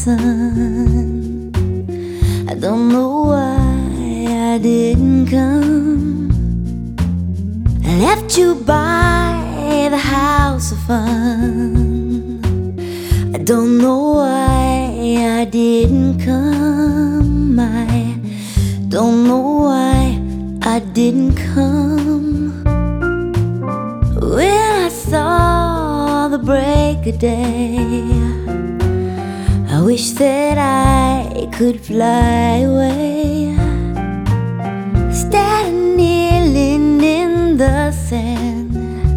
sun. I don't know why I didn't come. I left you by the house of fun. I don't know why I didn't come. I don't know why I didn't come. When I saw the break of day, I wish that I could fly away. Instead of kneeling in the sand,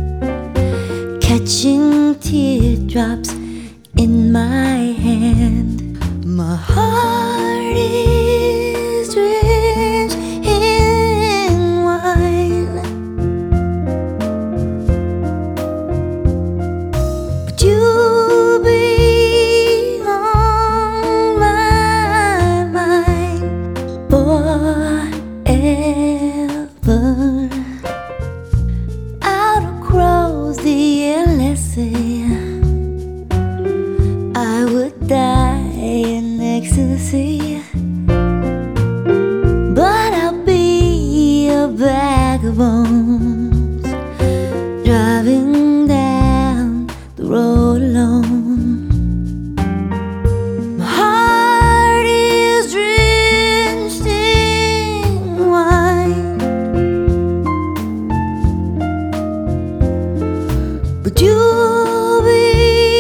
catching teardrops in my hand. My heart is drenched in wine, but you'll be on my mind forever. Out across the endless, I would die in ecstasy, but I'll be a bag of bones, driving down the road alone. My heart is drenched in wine, but you'll be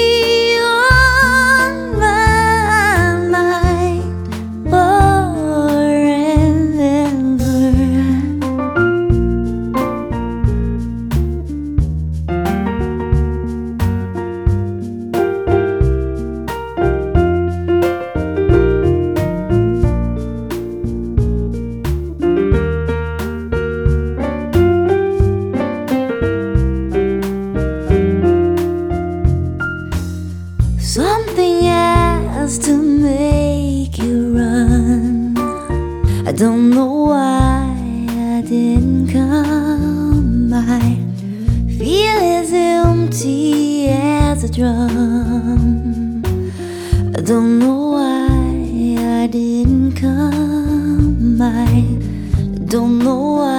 something else to make you run. I don't know why I didn't come. I feel as empty as a drum. I don't know why I didn't come. I don't know why